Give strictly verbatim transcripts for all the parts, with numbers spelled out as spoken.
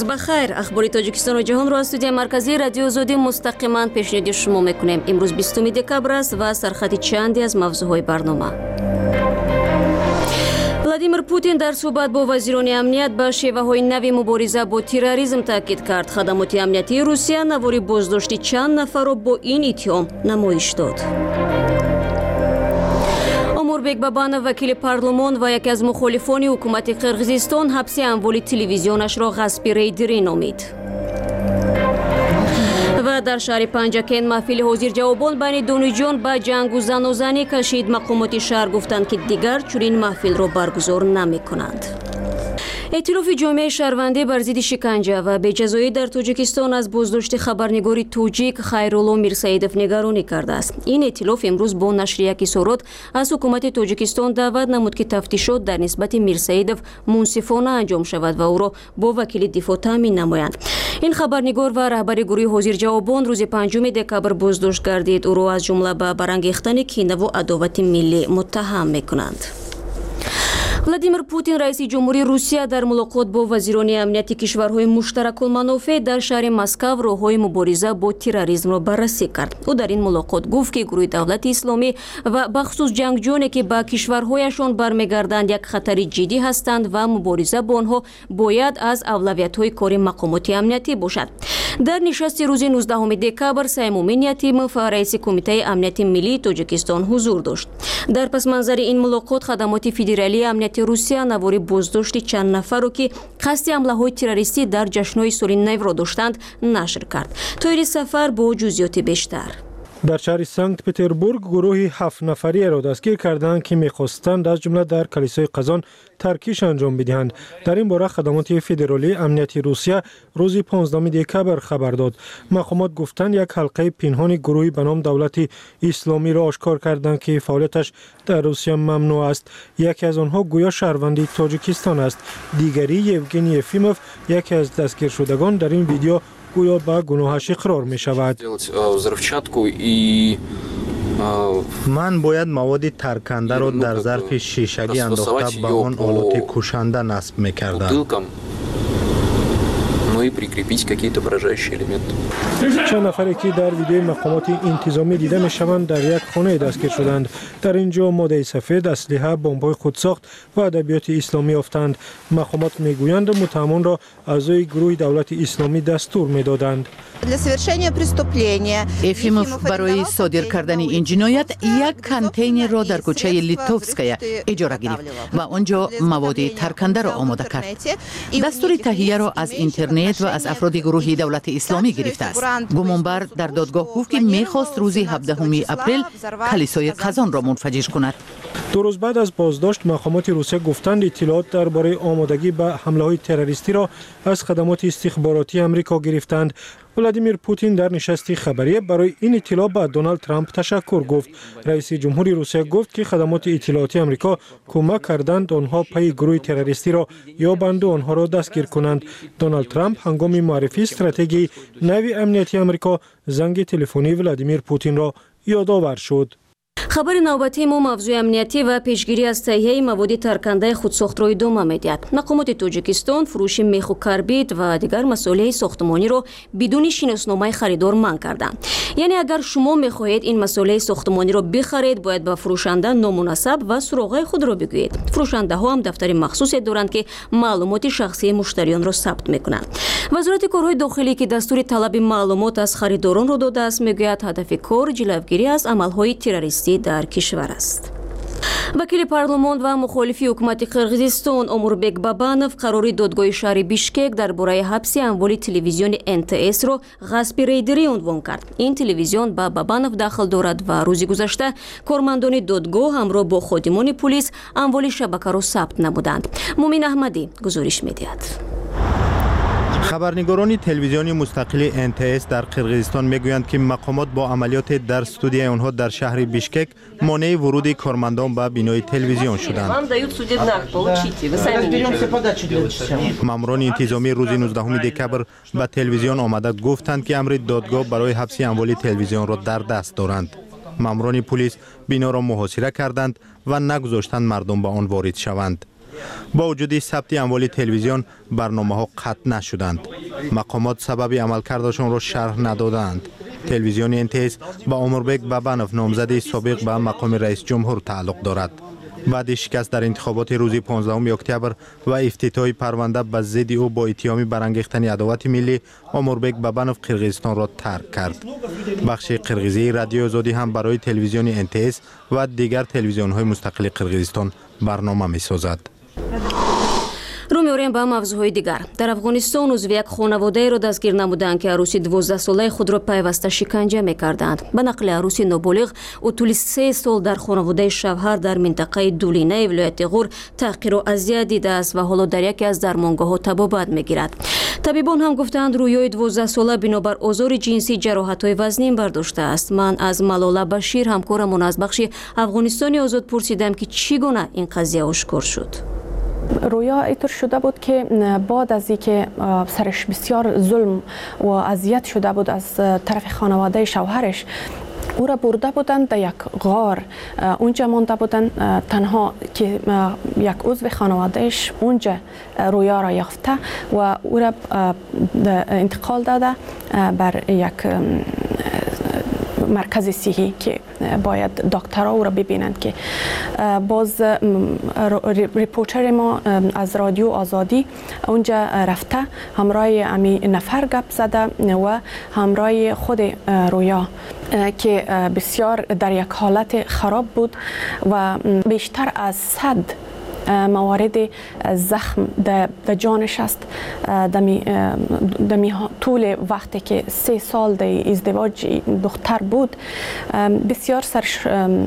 روز بخیر. اخبار تاجیکستان و جهان را از استودیوی مرکزی رادیو آزادی مستقیما پیشنهاد شما میکنیم. امروز بیستم دکبر است و سرخط چندی از موضوعهای برنامه. ولادیمیر پوتین در صحبت با وزیران امنیت به شیوه‌های نوی مبارزه با تروریسم تاکید کرد. خدمات امنیتی روسیه نواری بازداشت چند نفر را با این اتهام نمایش داد. اموربек Бабанов وکیل پارلمان و یکی از مخالفان حکومت قرقیزستان حبس اموال تلویزیونش را غصب ریدری نامید. و در شهر پنجکن محفل حاضر جوابان بین دانشجویان با جنگ و زن و زنی کشید. مقامات شهر گفتند که دیگر چنین محفل را برگزار نمی‌کنند. ائتلاف جامعه شهروندی بر ضد شکنجه و بی‌جزایی در تاجیکستان از بازداشت خبرنگار تاجیک خیرالله میرسایدوف نگرانی کرده است. این ائتلاف امروز با نشر یک اظهارات از حکومت تاجیکستان دعوت نمود که تفتیشات در نسبت میرسایدوف منصفانه انجام شود و او را با وکیل دفاع تامین نمایند. این خبرنگار و رهبر گروه حاضر جوابان روز پنجم دکبر بازداشت گردید. او را از جمله به برانگیختن کینه و عداوت ملی متهم می‌کنند. ولادیمیر پوتین رئیس جمهوری روسیه در ملاقات با وزیران امنیتی کشورهای مشترک المنافع در شهر مسکو راههای مبارزه با تروریسم را بررسی کرد. او در این ملاقات گفت که گروه دولت اسلامی و بخصوص جنگجویانی که به کشورهایشان برمیگردند یک خطر جدی هستند و مبارزه با آنها باید از اولویت‌های کار مقامات امنیتی باشد. در نشست روز نوزدهم دکبر سیمومین یتیموف رئیس کمیته امنیتی ملی تاجیکستان حضور داشت. در پس منظر این ملاقات خدمات فدرالی امنیتی روسیه نواری بازداشت چند نفر را که قصد حمله‌های تروریستی در جشن‌های سال نو را داشتند نشر کرد. طایر سفر با جزئیات بیشتر. در شهر سنت پتربورگ گروهی هفت نفری را دستگیر کردند که می‌خواستند از جمله در کلیسای قزان ترکیش انجام بدهند. در این باره خدمات فدرالی امنیتی روسیه روز پانزدهم دکبر خبر داد. مقامات گفتند یک حلقه پنهان گروهی به نام دولت اسلامی را آشکار کردند که فعالیتش در روسیه ممنوع است. یکی از آنها گویا شهروند تاجیکستان است. دیگری یوگنی یفیموف یکی از دستگیر شدگان در این ویدیو گویا با گناهش اقرار می شود. من باید مواد ترکنده را در ظرف شیشگی انداخته به آن آلات کشنده نصب می کردم. چند نفری که در ویدیو مقامات انتظامی دیده می شوند در یک خانه دستگیر شدند. در اینجا ماده سفید، اسلحه، بمب‌های خودساخت و ادبیات اسلامی یافتند. مقامات می گویند متهمان را اعضای گروه دولت اسلامی دستور می دادند. افیموف برای صادر کردن این جنایت یک کانتینر را در کوچه لیتوفسکایا اجاره گرفت و آنجا مواد ترکنده را آماده کرد. دستور تهیه را از اینترنت و از افراد گروه دولت اسلامی گرفته است. گمانبر در دادگاه گفت که می‌خواست روز هفدهم اپریل کلیسای قزان را منفجر کند. دو روز بعد از بازداشت مقامات روسیه گفتند اطلاعات درباره آمادگی به حمله‌های تروریستی را از خدمات استخباراتی آمریکا گرفتند. ولادیمیر پوتین در نشست خبری برای این اطلاع به دونالد ترامپ تشکر گفت. رئیس جمهوری روسیه گفت که خدمات اطلاعاتی آمریکا کمک کردند آنها پی گروه تروریستی را یابند و آنها را دستگیر کنند. دونالد ترامپ هنگام معرفی استراتژی نوی امنیتی آمریکا زنگ تلفنی ولادیمیر پوتین را یادآور شد. خبر نوبتی ما موضوع امنیتی و پیشگیری از تهیه مواد ترکنده خودساخت را ادامه می‌دهد. مقامات تاجیکستان فروش میخ و کربید و دیگر مسائل ساختمانی را بدون شناسنامه خریدار منع کردند. یعنی اگر شما می‌خواهید این مسائل ساختمانی را بخرید باید به فروشنده نامناسب و سراغ خود را بگویید. فروشنده ها هم دفتر مخصوصی دارند که معلومات شخصی مشتریان را ثبت می‌کنند. وزارت کارهای داخلی که دستور طلب معلومات از خریداران را داده است میگوید هدف کار جلوگیری از عمل‌های تروریستی در کشور است. وکیل پارلمان و مخالفی حکومت قرقیزستان اموربek Бабанов قرار دادگاه شهر بیشکک درباره حبس اموال تلویزیون ان تی اس را غصب ریدری عنوان کرد. این تلویزیون به Бабанов داخل دارد و روز گذشته کارمندان دادگاه همراه با خادمان پلیس اموال شبکه را ثبت نمودند. مومین احمدی گزارش می‌دهد. خبرنگاران تلویزیونی مستقل ان تی اس در قرقیزستان میگویند که مقامات با عملیات در استودیوی آنها در شهر بیشکک مانع ورود کارمندان به بینای تلویزیون شدند. ماموران انتظامی روز نوزدهم دکبر به تلویزیون آمده گفتند که امر دادگاه برای حبس اموال تلویزیون را در دست دارند. ماموران پلیس بینا را محاصره کردند و نگذاشتند مردم به آن وارد شوند. با وجود ثبت اموال تلویزیون برنامه ها قطع نشدند. مقامات سبب عملکردشان را شرح ندادند. تلویزیون انتیس با عمربک بابنوف نامزد سابق به مقام رئیس جمهور تعلق دارد. بعد شکست در انتخابات روز پانزدهم اکتبر و افتتاح پرونده به ضد او با اتهام برانگیختن عداوت ملی، عمربک بابنوف قرقیزستان را ترک کرد. بخش قرقیزی رادیو آزادی هم برای تلویزیون انتیس و دیگر تلویزیون‌های مستقل قرقیزستان برنامه می‌سازد. رو می‌آوریم به موضوع‌های دیگر. در افغانستان عضو یک خانواده را دستگیر نمودند که عروسی دوازده ساله خود را پیوسته شکنجه می‌کردند. به نقل عروسی نابالغ، او طول سه سال در خانواده شوهر در منطقه دولینه ولایت غور تحقیر و اذیت دیده است و حالا در یکی از درمانگاه‌ها طبابت می‌گیرد. طبیبان هم گفتند رویای دوازده ساله بنابر آزار جنسی جراحت‌های وزنین برداشته است. من از ملاله بشیر همکارمون از بخش افغانستانی آزاد پرسیدم که چگونه این قضیه آشکار شد. رویا اینطور شده بود که بعد از اینکه سرش بسیار ظلم و اذیت شده بود از طرف خانواده شوهرش، او را برده بودند در یک غار، اونجا مانده بودند تنها که یک عضو خانوادهش اونجا رویا را یافته و او را انتقال داده بر یک مرکز صحی که باید دکترها او را ببینند. که باز ریپورتر ما از رادیو آزادی اونجا رفته، همراه امی نفر گپ زده و همراه خود رویا که بسیار در یک حالت خراب بود و بیشتر از صد موارد زخم در جانش است. دمی دمی طول وقتی که سه سال در ازدواج دختر بود، بسیار سرش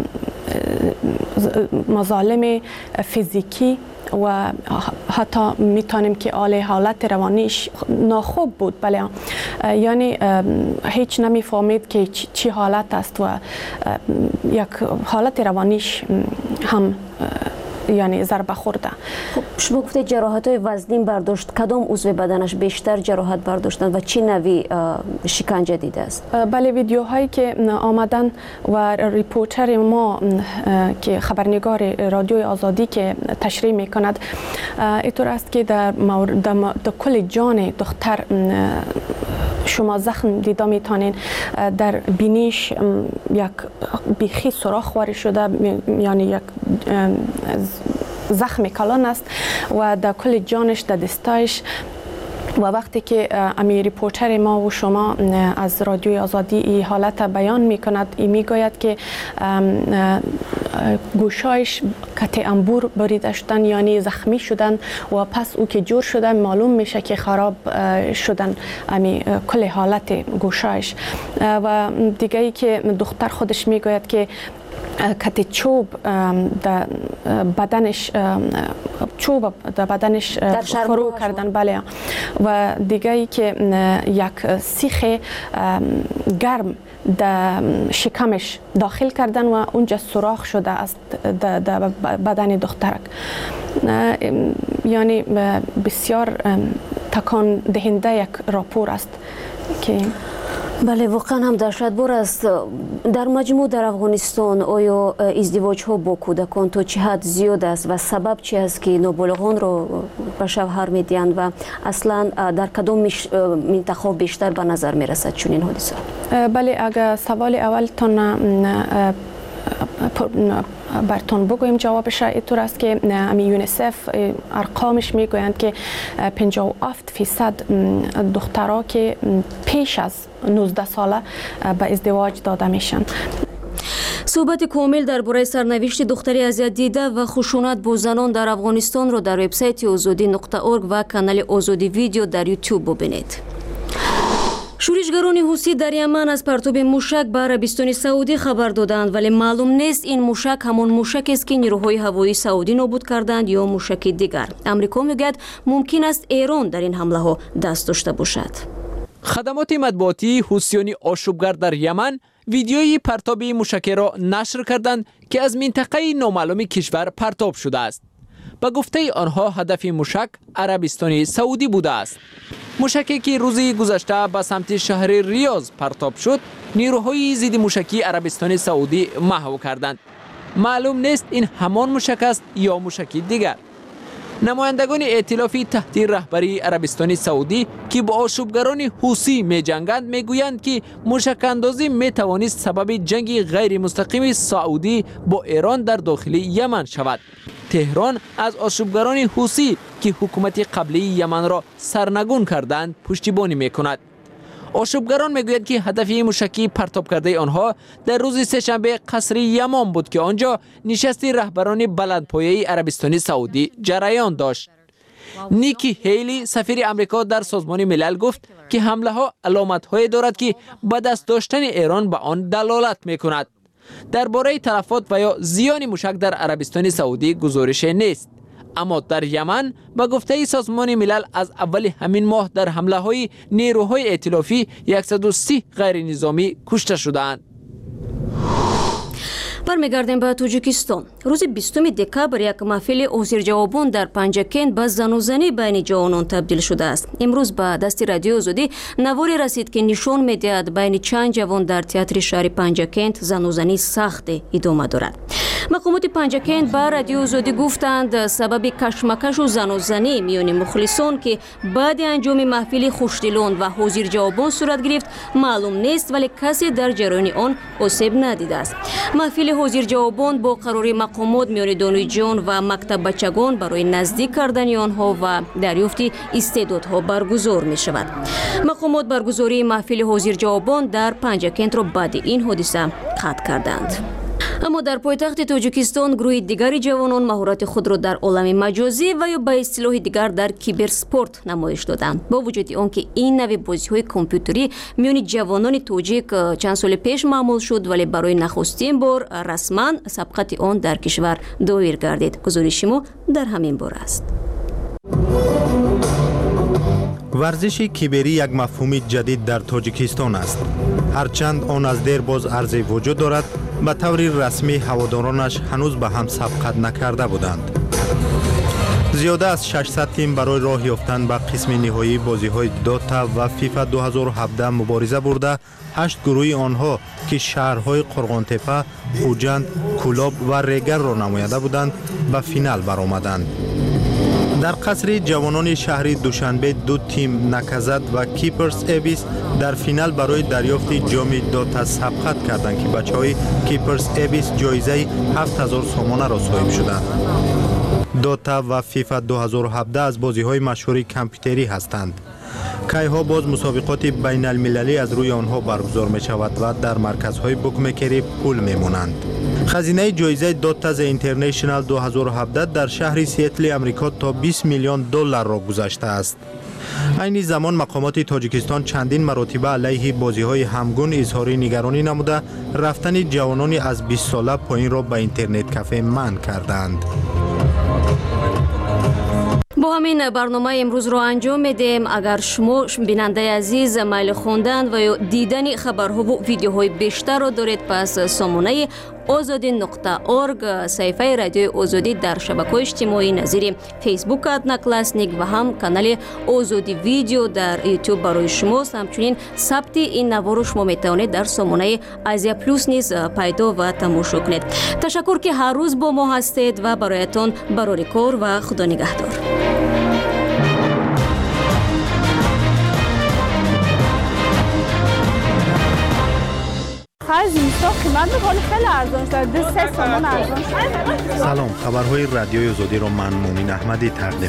مظالم فیزیکی و حتی میتونیم که حال حالت روانیش ناخوب بود. بله، یعنی هیچ نمیفهمید که چی حالت است و یک حالت روانیش هم یعنی ضربه خورده. خب شما گفتید جراحت‌های وزنین برداشت، کدام عضو بدنش بیشتر جراحت برداشتن و چه نوعی شکنجه دیده است؟ بله، ویدیوهایی که آمدن و ریپورتر ما که خبرنگار رادیوی آزادی که تشریح میکند اینطور است که در, در کل جان دختر شما زخم دیده میتونین. در بینیش یک بیخی سوراخ وارد شده، یعنی یک زخم کلان است و در کل جانش، در دستایش. و وقتی که امی ریپورتر ما و شما از رادیوی آزادی این حالت بیان میکند، این میگوید که گوشایش قطع انبور بریده شدن، یعنی زخمی شدن و پس او که جور شده معلوم میشه که خراب شدن امی کل حالت گوشایش. و دیگه ای که دختر خودش میگوید که کت چوب در بدنش چوب در بدنش فرو کردن. بله. و دیگه ای که یک سیخ گرم در شکمش داخل کردن و اونجا سوراخ شده است در بدن دخترک. یعنی بسیار تکان دهنده یک راپور است که بله، واقعا هم دهشتبار است. در مجموع در افغانستان آیا ازدواج ها با کودکان تا چه حد زیاد است و سبب چی است که نابالغان را به شوهر میدهند و اصلا در کدام منطقه بیشتر به نظر میرسد چنین حادثه؟ بله، اگر سوال اولتون براتون بگویم جوابش اینطور است که امی یونیسف ارقامش میگویند که پنجاه و هفت فیصد دخترها که پیش از نوزده ساله به ازدواج داده میشن. صحبت کامل درباره سرنوشت دختری اذیت دیده و خشونت با زنان در افغانستان را در وبسایت آزادی نقطه اورگ و کانال آزادی ویدیو در یوتیوب ببینید. شورشگران حوثی در یمن از پرتاب موشک به عربستان سعودی خبر دادند، ولی معلوم نیست این موشک همان موشکی است که نیروهای هوایی سعودی نابود کردند یا موشک دیگر. امریکا میگوید ممکن است ایران در این حمله ها دست داشته باشد. خدمات مطبوعاتی حوثیان آشوبگر در یمن ویدیوی پرتاب موشک را نشر کردند که از منطقه نامعلوم کشور پرتاب شده است. به گفته آنها هدف موشک عربستان سعودی بوده است. موشکی که روزی گذشته به سمت شهر ریاض پرتاب شد، نیروهای ضد موشکی عربستان سعودی محو کردند. معلوم نیست این همان موشک است یا موشکی دیگر. نمایندگان ائتلافی تحت رهبری عربستان سعودی که با آشوبگران حوثی می جنگند می گویند که موشک‌اندازی می توانست سبب جنگ غیر مستقیم سعودی با ایران در داخل یمن شود. تهران از آشوبگران حوثی که حکومت قبلی یمن را سرنگون کردند پشتیبانی می کند. آشوبگران میگویند که هدف موشکی پرتاب کرده آنها در روز سه‌شنبه قصر یمان بود که آنجا نشست رهبران بلندپایه عربستان سعودی جریان داشت. نیکی هیلی سفیر امریکا در سازمان ملل گفت که حمله ها علامت های دارد که به دست داشتن ایران به آن دلالت میکند. درباره تلفات و یا زیان موشک در عربستان سعودی گزارش نیست. اما در یمن به گفته سازمان ملل از اول همین ماه در حمله های نیروهای ائتلافی صد و سی غیر نظامی کشته شدند. برمیگردیم به تاجیکستان. روز بیستم دکبر یک محفل حضورجوابان در پنجکند به زن و زنی بین جوانان تبدیل شده است. امروز به دست رادیو آزادی نواری رسید که نشان می‌دهد بین چند جوان در تئاتر شهر پنجکند زن و زنی سخت ادامه دارد. مقامات پنجکند به رادیو آزادی گفتند سبب کشمکش و زن و زنی میان مخلصان که بعد انجام محفل خوشدلان و حضورجوابان صورت گرفت معلوم نیست، ولی کسی در جریان آن آسیب ندیده است. محفل حضورجوابان با قرار مقامات میان دانشجویان و مکتب بچگان برای نزدیک کردن آنها و دریافت استعدادها برگزار می شود. مقامات برگزاری محفل حضورجوابان در پنجکند را بعد این حادثه قطع کردند. اما در پایتخت تاجیکستان گروه دیگری جوانان مهارت خود را در عالم مجازی و یا به اصطلاح دیگر در کیبر سپورت نمایش دادند. با وجود آنکه این نوع بازی‌های کامپیوتری میان جوانان تاجیک چند سال پیش معمول شد، ولی برای نخستین بار رسما سبقت آن در کشور دایر گردید. گزارش ما در همین باره است. ورزش کیبری یک مفهوم جدید در تاجیکستان است. هرچند آن از دیر باز عرضه وجود دارد، به طور رسمی هوادارانش هنوز به هم سبقت نکرده بودند. زیاده از ششصد تیم برای راه یافتن به قسم نهایی بازی‌های دوتا و فیفا دو هزار و هفده مبارزه برده، هشت گروه آنها که شهرهای قرغانتپه، خوجند، کولاب و ریگر را نمایانده بودند به فینال برآمدند. در قصر جوانان شهر دوشنبه دو تیم نکزد و کیپرز ابیس در فینال برای دریافت جام دوتا سبقت کردند که بچه‌های کیپرز ابیس جایزه هفت هزار سومانه را صاحب شدند. دوتا و فیفا دو هزار و هفده از بازی‌های مشهور کامپیوتری هستند. کایها باز مسابقات بین المللی از روی آنها برگزار می شود و در مرکزهای بوکمکری پول می مانند. خزینه جایزه دوتا اینترنشنال دو هزار و هفده در شهر سیاتل امریکا تا بیست میلیون دلار را گذشته است. این زمان مقامات تاجیکستان چندین مراتبه علیه بازی‌های همگون اظهار نگرانی نموده رفتن جوانان از بیست ساله پایین را به اینترنت کافه منع کردند. با همین برنامه امروز رو انجام میدیم. اگر شما بیننده عزیز میل خواندن و یا دیدن خبرها و ویدیوهای بیشتر رو دارید، پس سامانه آزادی نقطه اورگ صفحه رادیو آزادی در شبکه‌های اجتماعی نظیر فیسبوک ادنا کلاسنیک و هم کانال آزادی ویدیو در یوتیوب برای شماست. همچنین ثبت این نوار رو شما میتوانید در سامانه آزیا پلوس نیز پیدا و تماشا کنید. تشکر که هر روز با ما هستید و برایتان برای کار و خدا نگهدار. از اینستا قیمت می‌کنه خیلی ارزان شده، دو سه تومان ارزان شده. سلام، خبرهای رادیوی آزادی را من مومن احمدی تقدیم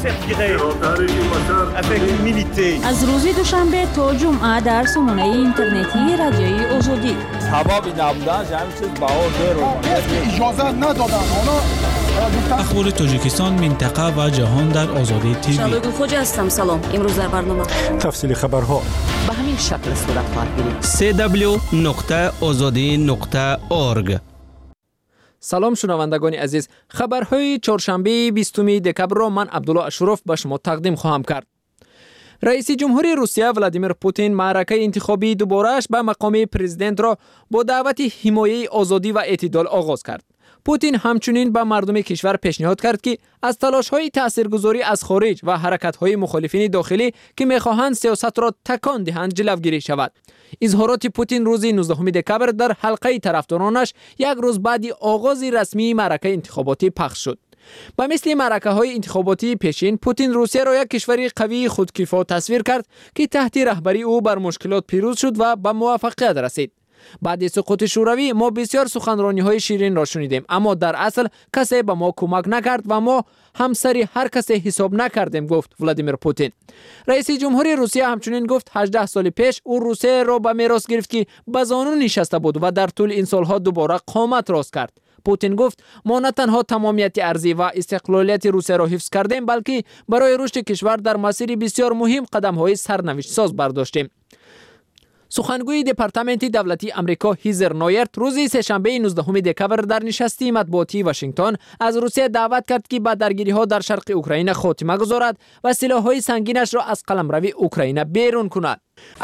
می‌کنم. از روز دوشنبه تا جمعه در سامانه اینترنتی رادیوی آزادی. حبابی نبودن همین چیز بها دیر اجازه ندادن. اخبار تاجیکستان، منطقه و جهان در آزادی تیوی. شادو خوجا هستم. سلام. امروز در برنامه تفصیل خبرها به همین شکل صورت خواهد گرفت. سی دبلیو نقطه آزادی نقطه اورگ. سلام شنوندگان عزیز، خبرهای چهارشنبه بیستم دکبر را من عبدالله اشرف به شما تقدیم خواهم کرد. رئیس جمهوری روسیه ولادیمیر پوتین معرکه انتخابی دوباره‌اش به مقام پرزیدنت را با دعوت حمایت آزادی و اعتدال آغاز کرد. پوتین همچنین به مردم کشور پیشنهاد کرد که از تلاش‌های تاثیرگذاری از خارج و حرکت‌های مخالفین داخلی که می‌خواهند سیاست را تکان دهند جلوگیری شود. اظهارات پوتین روز نوزدهم دکبر در حلقه طرفدارانش یک روز بعد آغاز رسمی معرکه انتخاباتی پخش شد. با مثل معرکه های انتخاباتی پیشین، پوتین روسیه را یک کشور قوی خودکفا تصویر کرد که تحت رهبری او بر مشکلات پیروز شد و به موفقیت رسید. بعد سقوط شوروی ما بسیار سخنرانی های شیرین را شنیدیم، اما در اصل کسی به ما کمک نکرد و ما همسری هر کسی حساب نکردیم، گفت ولادیمیر پوتین. رئیس جمهوری روسیه همچنین گفت هجده سال پیش او روسیه را به میراث گرفت که به زانو نشسته بود و در طول این سالها دوباره قامت راست کرد. پوتین گفت ما نه تنها تمامیت ارضی و استقلالیت روسیه را حفظ کردیم، بلکه برای رشد کشور در مسیر بسیار مهم قدم های سرنوشت ساز برداشتیم. سخنگوی دپارتمنت دولتی امریکا هیزر نویرت روز سه‌شنبه نوزدهم دکامبر در نشستی مطبوعاتی واشنگتن از روسیه دعوت کرد که به درگیری ها در شرق اوکراین خاتمه گذارد و سلاح‌های سنگینش را از قلمروی اوکراین بیرون کند.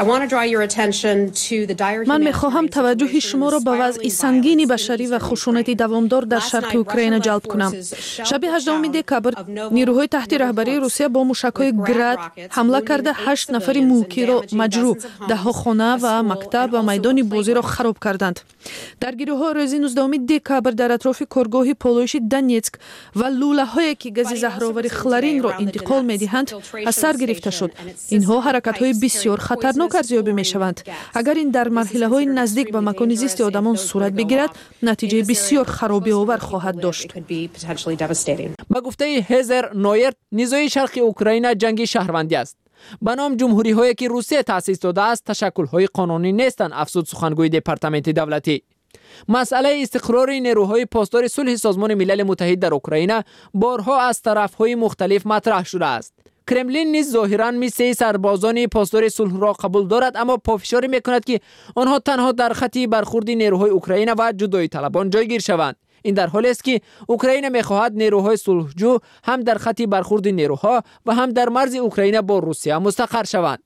من میخواهم توجه شما را به وضع سنگین بشری و خشونت دوامدار در شرق اوکراین جلب کنم. شب هجدهم دکامبر نیروهای تحت رهبری روسیه با موشک‌های گراد حمله کرده هشت نفر موکی را مجروح، ده خانه و مکتب و میدان بازی را خراب کردند. درگیری‌ها روز نوزدهم دکامبر در اطراف کارگاه پولویش دونیتسک و لوله‌هایی که گاز زهرآور خلارین را انتقال می‌دهند از سر گرفته شد. اینها حرکت‌های بسیار خطرناک ارزیابی می‌شوند. اگر این در مرحله‌های نزدیک به مکان زیست آدمان صورت بگیرد، نتیجه بسیار خرابی‌آور خواهد داشت. با گفته هیزر نویرت، نزاع شرق اوکراین جنگ شهروندی است. به نام جمهوری هایی که روسیه تأسیس داده است تشکل های قانونی نیستند، افزود سخنگوی دپارتمنت دولتی. مسئله استقرار نیروهای پاسدار صلح سازمان ملل متحد در اوکراین بارها از طرف‌های مختلف مطرح شده است. کرملین نیز ظاهراً مثل سربازان پاسدار صلح را قبول دارد، اما پافشاری میکند که آنها تنها در خط برخورد نیروهای اوکراین و جدایی طلبان جایگیر شوند. این در حالی است که اوکراین می‌خواهد نیروهای صلحجو هم در خط برخورد نیروها و هم در مرز اوکراین با روسیه مستقر شوند.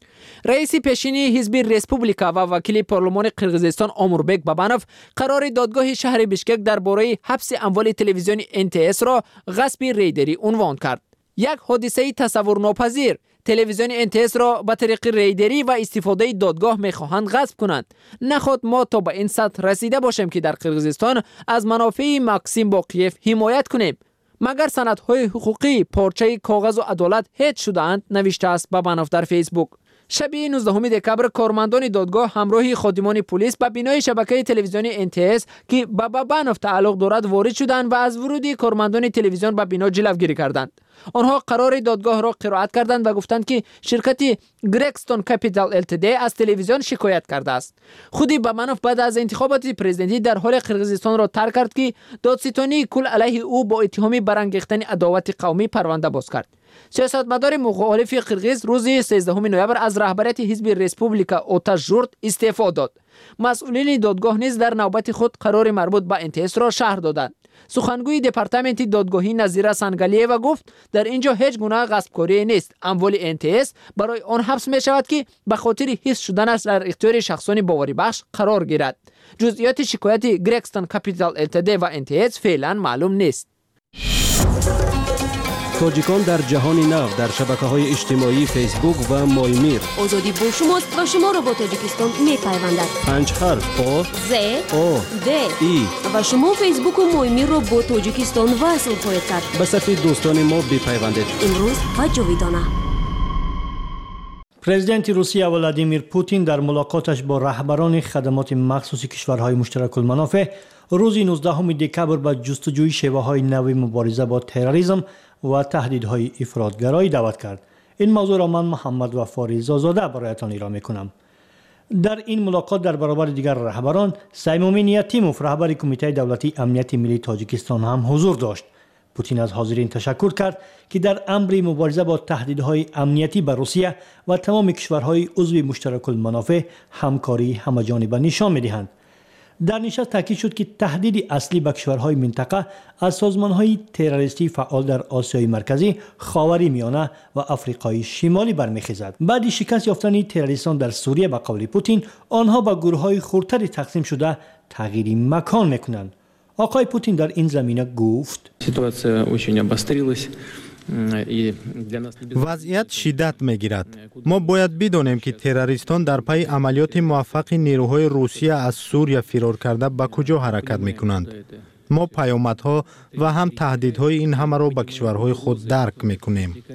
رئیس پیشینی حزب ریسپوبلیکا و وکیل پارلمان قرقیزستان آموربک بابانوف قرار دادگاه شهر بیشکک درباره حبس اموال تلویزیون ان تی اس را غصب ریدری عنوان کرد. یک حادثه تصور ناپذیر. تلویزیون ان تی اس را به طریق ریدری و استفاده دادگاه میخواهند غصب کنند. نخود ما تا به این سطح رسیده باشیم که در قرقیزستان از منافع ماکسیم باقیف حمایت کنیم. مگر سندهای حقوقی پارچه کاغذ و عدالت هیچ شده‌اند، نوشته است بابانوف در فیسبوک. شب نوزدهم دکامبر کارمندان دادگاه همراه خادمان پلیس به بینای شبکه تلویزیون ان تی اس که به بابانوف تعلق دارد وارد شدند و از ورود کارمندان تلویزیون به بنا جلوگیری کردند. آنها قرار دادگاه را قرائت کردند و گفتند که شرکت گرکستون کپیتال ال تی دی از تلویزیون شکایت کرده است. خودی بابانوف بعد از انتخابات پرزیدنتی در حال قرقیزستان را ترک کرد که دادستانی کل علیه او با اتهام برانگیختن عداوت قومی پرونده باز کرد. سیاستمدار مخالف قرقیز روز سیزدهم نوامبر از رهبریت حزب ریسپوبلیکا آتش ژورت استعفا داد. مسئولین دادگاه نیز در نوبت خود قرار مربوط به ان تی اس را شرح دادند. سخنگوی دپارتمنت دادگاهی نظیره سنگالیوا گفت در اینجا هیچ گونه غصبکاری نیست. اموال ان تی اس برای آن حبس می شود که به خاطر حفظ شدنش در اختیار شخصان باوری بخش قرار گیرد. جزئیات شکایت گرکستون کپیتال ال تی دی و ان تی اس فعلا معلوم نیست. تاجیکان در جهان نو در شبکه‌های اجتماعی فیسبوک و مایمیر. آزادی با شماست و شما را با تاجیکستان می‌پیوندد. پنج حرف آ ز آ د ای و شما فیسبوک و مایمیر را با تاجیکستان وصل خواهید کرد. به صف دوستان ما بپیوندید. امروز و جاویدانه. پرزیدنت روسیه ولادیمیر پوتین در ملاقاتش با رهبران خدمات مخصوص کشورهای مشترک المنافع روز نوزدهم دکامبر به جستجوی شیوه‌های نو مبارزه با تروریسم و تهدیدهای افراطگرایی دعوت کرد. این موضوع را من محمد وفاری زازاده برایتان ایراد می‌کنم. در این ملاقات در برابر دیگر رهبران سیمومین یتیموف رهبر کمیته دولتی امنیت ملی تاجیکستان هم حضور داشت. پوتین از حاضرین تشکر کرد که در امر مبارزه با تهدیدهای امنیتی به روسیه و تمام کشورهای عضو مشترک المنافع همکاری همه‌جانبه نشان می‌دهند. در نشست تاکید شد که تهدید اصلی به کشورهای منطقه از سازمانهای تروریستی فعال در آسیای مرکزی، خاوری میانه و آفریقای شمالی برمیخیزد. بعد شکست یافتن تروریستان در سوریه به قول پوتین، آنها به گروه‌های خردتری تقسیم شده تغییر مکان میکنند. آقای پوتین در این زمینه گفت: وضعیت شدت میگیرد. ما باید بدانیم که تروریستان در پی عملیات موفق نیروهای روسیه از سوریه فرار کرده به کجا حرکت میکنند. ما پیامدها و هم تهدیدهای این همه را به کشورهای خود درک میکنیم.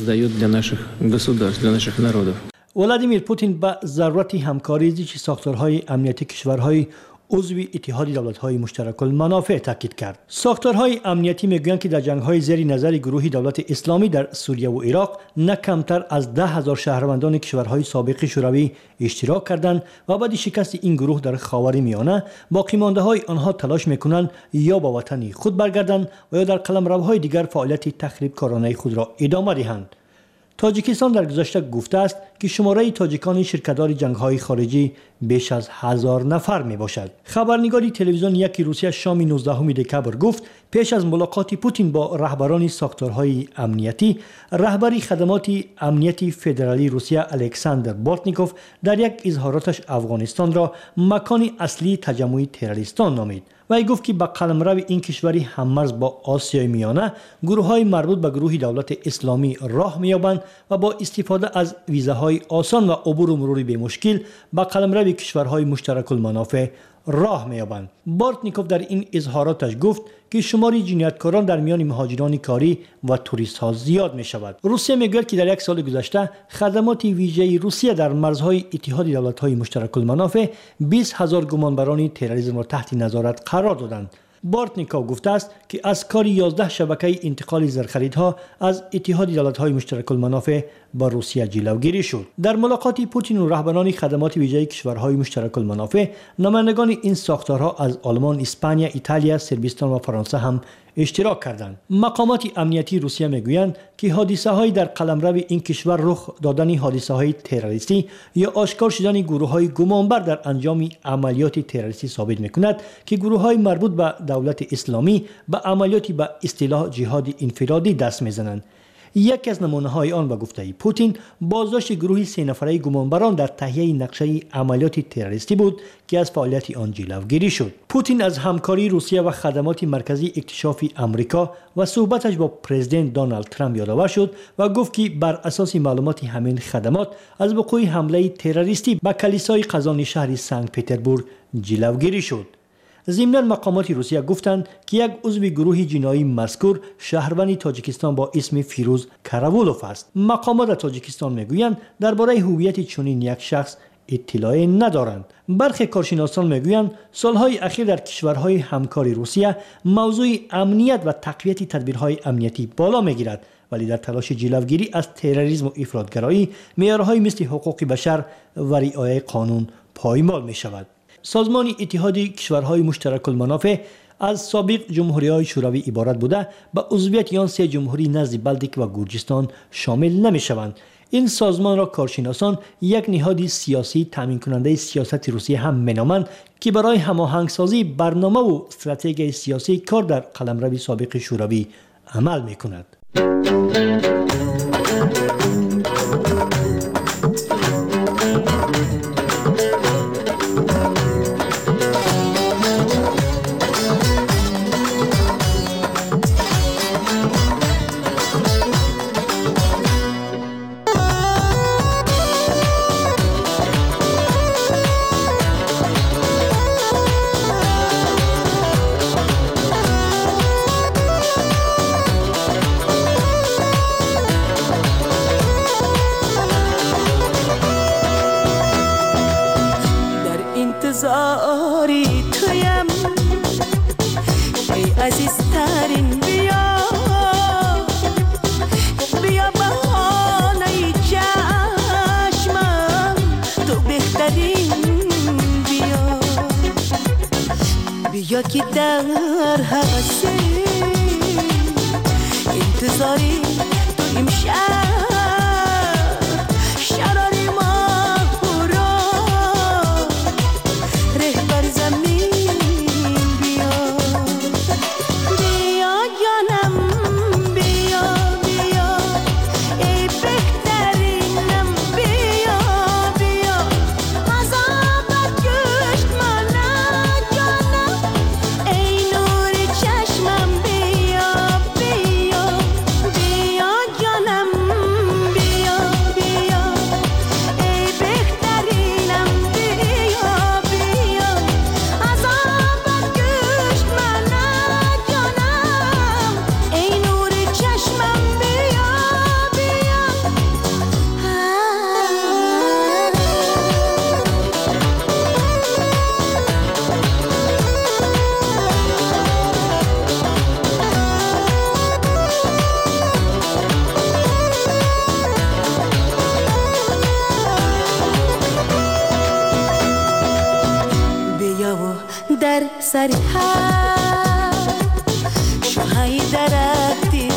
ولادیمیر پوتین به ضرورت همکاری زیرچه ساختارهای امنیتی کشورهای عضو اتحاد دولت‌های مشترک المنافع تاکید کرد. ساختارهای امنیتی میگویند که در جنگ‌های زیر نظر گروه دولت اسلامی در سوریه و عراق نه کمتر از ده هزار شهروندان کشورهای سابق شوروی اشتراک کردند و بعد شکست این گروه در خاورمیانه باقی مانده‌های آنها تلاش می‌کنند یا به وطن خود برگردند و یا در قلمروهای دیگر فعالیت تخریبکارانه خود را ادامه دهند. تاجیکستان در گذشته گفته است که شماره تاجیکان شرکت‌دار جنگ‌های خارجی بیش از هزار نفر میباشد. خبرنگاری تلویزیون یکی روسیه شام نوزدهم دکبر گفت پیش از ملاقات پوتین با رهبران ساختارهای امنیتی، رهبری خدمات امنیتی فدرالی روسیه الکساندر بورتنیکوف در یک اظهاراتش افغانستان را مکان اصلی تجمع تروریستان نامید. و گفت که با قلمرو این کشوری هممرز با آسیای میانه گروه‌های مربوط به گروه دولت اسلامی راه می‌یابند و با استفاده از ویزاهای آسان و عبور و مروری به مشکل با قلمرو کشورهای مشترک المنافع راه می‌یابند. بورتنیکوف در این اظهاراتش گفت که شماری جنایتکاران در میان مهاجران کاری و توریست‌ها زیاد می‌شود. روسیه می‌گوید که در یک سال گذشته خدمات ویژه روسیه در مرزهای اتحاد دولت‌های مشترک المنافع بیست هزار گمانبران تروریسم را تحت نظارت قرار دادند. بورتنیکوف گفته است که از کار یازده شبکه انتقال زرخریدها از اتحاد دولت‌های مشترک المنافع با روسیه جلوگیری شد. در ملاقات پوتین و رهبران خدمات ویژه کشورهای مشترک المنافع، نمایندگان این ساختارها از آلمان، اسپانیا، ایتالیا، صربستان و فرانسه هم اشتراک کردند. مقامات امنیتی روسیه میگویند که حادثه‌های در قلمرو این کشور رخ دادن حادثه‌های تروریستی یا آشکار شدن گروه‌های گمانبر در انجام عملیات تروریستی ثابت می‌کند که گروه‌های مربوط به دولت اسلامی به عملیاتی به اصطلاح جهاد انفرادی دست می‌زنند. یکی از نمونه‌های آن به گفته پوتین بازداشت گروهی سه نفره گمانبران در تهیه نقشه عملیات تروریستی بود که از فعالیت آن جلوگیری شد. پوتین از همکاری روسیه و خدمات مرکزی اکتشافی آمریکا و صحبتش با پرزیدنت دونالد ترامپ یادآور شد و گفت که بر اساس معلومات همین خدمات از وقوع حمله تروریستی به کلیسای قزان شهر سنت پترزبورگ جلوگیری شد. ضمناً مقامات روسیه گفتند که یک عضو گروه جنایی مذکور شهروند تاجیکستان با اسم فیروز کراولوف است. مقامات تاجیکستان میگویند درباره هویت چنین یک شخص اطلاعی ندارند. برخی کارشناسان میگویند سالهای اخیر در کشورهای همکاری روسیه موضوع امنیت و تقویت تدبیرهای امنیتی بالا میگیرد، ولی در تلاش جلوگیری از تروریسم و افراطگرایی معیارهای مثل حقوق بشر و رعایت قانون پایمال می شود. سازمان اتحاد کشورهای مشترک المنافع از سابق جمهوری‌های شوروی عبارت بوده به عضویت آن سه جمهوری نزد بلتیک و گرجستان شامل نمی‌شوند. این سازمان را کارشناسان یک نهاد سیاسی تامین کننده سیاست روسیه هم می‌نامند که برای هماهنگسازی برنامه و استراتژی سیاسی کار در قلمرو سابق شوروی عمل می‌کند. یا که در حواسه انتظاری تو امشب شراری ما را رهبر زمین بیا بیا جانم بیا بیا ای بهترینم بیا بیا عذابت کشت منم جانم ای نور چشمم بیا بیا بیا جانم فرحت شوهای درختی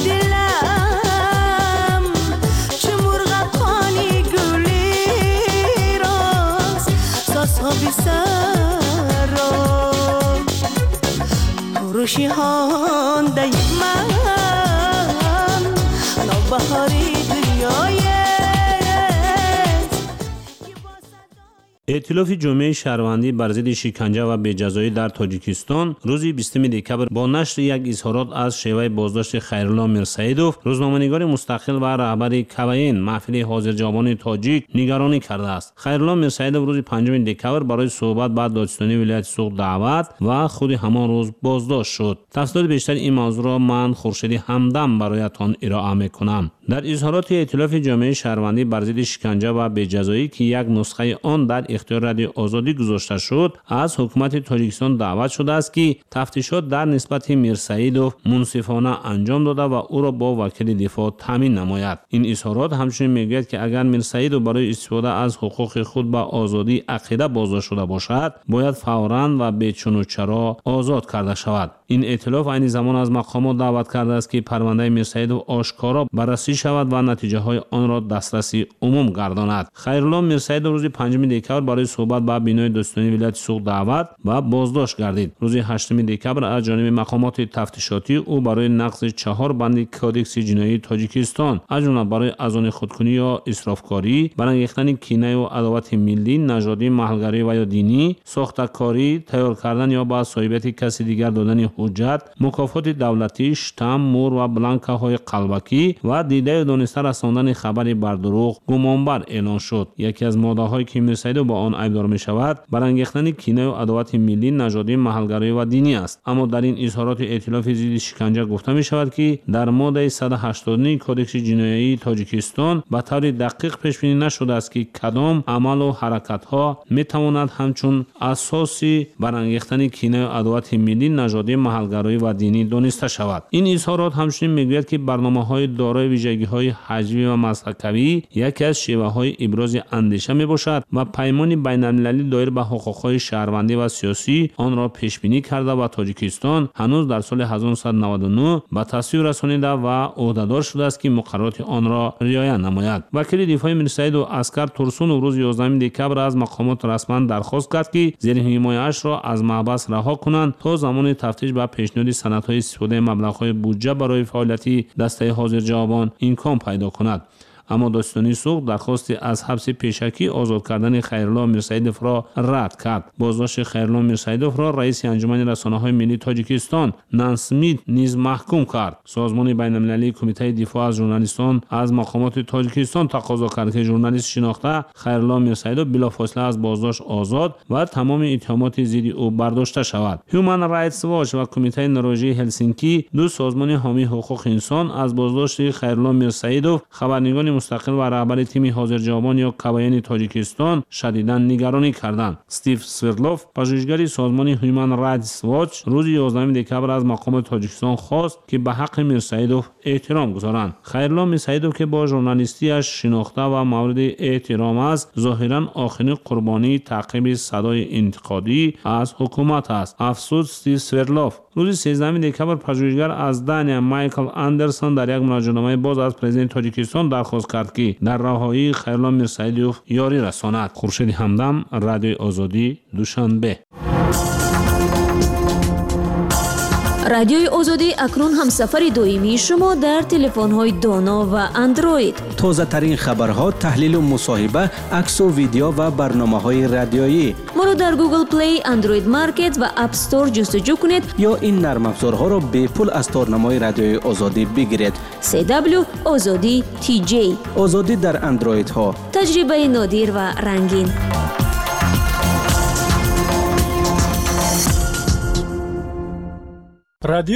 دلم چه مرغقانی گلی راست ساسها بی سر را روشی هانده من نوبهاری دنیای ائتلاف جامعه شهروندی بر ضد شکنجه و بی‌جزایی در تاجیکستان روز بیستم دکبر با نشر یک اظهارات از شیوه بازداشت خیرالله میرسیدوف، روزنامه‌نگار مستقل و رهبر کاوین محفل حاضرجوابان تاجیک نگرانی کرده است. خیرالله میرسیدوف روز پنجم دکبر برای صحبت با دادستانی ولایت سوق دعوت و خود همان روز بازداشت شد. تفصیلات بیشتر این موضوع را من خورشید همدم برایتان ارائه می‌کنم. در اظهارات ائتلاف جامعه شهروندی بر ضد شکنجه و بی‌جزایی که یک نسخه آن در اختیار رادیو آزادی گذاشته شد، از حکومت تاجیکستان دعوت شده است که تفتیشات در نسبت میرسیدوف منصفانه انجام داده و او را با وکیل دفاع تامین نماید. این اظهارات همچنین میگوید که اگر میرسیدوف برای استفاده از حقوق خود به آزادی عقیده بازداشت شده باشد، باید فوراً و بی چون و چرا آزاد کرده شود. این ائتلاف عین زمان از مقامات دعوت کرده است که پرونده میرسیدوف آشکارا بررسی شود و نتیجه های آن را دسترسی عموم گرداند. خیرالله میرسیدوف روز پنجم دکبر برای صحبت با بینای دادستانی ولایت سوق دعوت و بازداشت گردید. روز هشتم دکبر از جانب مقامات تفتیشاتی او برای نقض چهار بند کودکس جنایی تاجیکستان از جمله برای اذان خودکنی یا اسرافکاری، برانگیختن کینه و عداوت ملی، نژادی، محلگری و یا دینی، ساختکاری، تیار کردن یا با صاحبیت کسی دیگر دادن حجت، مکافات دولتی، شتم، مور و بلانکه های قلبکی و دیده دانسته رساندن خبری بر دروغ گمانبر اعلان شد. یکی از ماده‌هایی که میرسیدوف با آن ایبدار می شود برانگیختن کینه و عداوت ملی، نژادی، محلگرایی و دینی است. اما در این اظهارات ائتلاف ضد شکنجه گفته می شود که در ماده صد و هشتاد و نه کودکس جنایی تاجیکستان به طور دقیق پیش بینی نشده است که کدام عمل و حرکت ها می تواند همچون اساسی برانگیختن کینه و عداوت ملی، نژادی، محلگرایی و دینی دانسته شود. این اظهارات همچنین میگوید که برنامه‌های دارای ویژگی‌های حجمی و مذهبی یکی از شیوه‌های ابراز اندیشه میباشد و پیمان بین‌المللی دایر به حقوق‌های شهروندی و سیاسی آن را پیش بینی کرده و تاجیکستان هنوز در سال هزار و نهصد و نود و نه به تصویب رسانیده و عهدهدار شده است که مقررات آن را رعایت نماید. وکیل دفاع میرسیدوف اسکر تورسون روز یازدهم دکبر از مقامات رسما درخواست کرد که زیر حمایتش را از محبس رها کنند تا زمان تفتیش به پیشنهاد سندهای استفاده مبلغ‌های بودجه برای فعالیت دسته حاضرجوابان امکان پیدا کند. اما دادستانی سوق درخواست از حبس پیشکی آزاد کردن خیرالله میرسیدوف را رد کرد. بازداشت خیرالله میرسیدوف را رئیس انجمن رسانه‌های ملی تاجیکستان نانسمیت نیز محکوم کرد. سازمان بین‌المللی کمیته دفاع از ژورنالیستان از مقامات تاجیکستان تقاضا کرد که ژورنالیست شناخته خیرالله میرسیدوف بلافاصله از بازداشت آزاد و تمام اتهامات ضد او برداشته شود. هیومن رایتس واچ و کمیته نروژی هلسینکی، دو سازمان حامی حقوق انسان، از بازداشت خیرالله میرسیدوف خبرنگار مستقل و رهبر تیم حاضرجوابان یا کاوین تاجیکستان شدیداً نگرانی کردند. استیو سوردلوف، پژوهشگر سازمان هیومن رایتس واچ، روز یازدهم دکبر از مقام تاجیکستان خواست که به حق میرسیدوف احترام گذارند. خیرالله میرسیدوف که با ژورنالیستی‌اش شناخته و مورد احترام است، ظاهراً آخرین قربانی تعقیب صدای انتقادی از حکومت است. افسوس استیو سوردلوف. روز سیزدهم دکبر پژوهشگر از دانیا مایکل اندرسون در یک مراجعه‌نامه باز از پرزیدنت تاجیکستان درخواست کرد که در رهایی خیرالله میرسیدوف یاری رساند. خورشید همدم، رادیو آزادی، دوشنبه. رادیوی آزادی اکنون همسفر دائمی شما در تلفن‌های دانا و اندروید. تازه ترین خبرها، تحلیل و مصاحبه، عکس و ویدیو و برنامه‌های رادیویی. ما را در گوگل پلی، اندروید مارکت و اپ استور جستجو کنید یا این نرم افزارها را به پول از تارنمای رادیوی آزادی بگیرید. سی دبلیو آزادی تی جی. آزادی در اندروید ها. تجربه نادر و رنگین. رادیو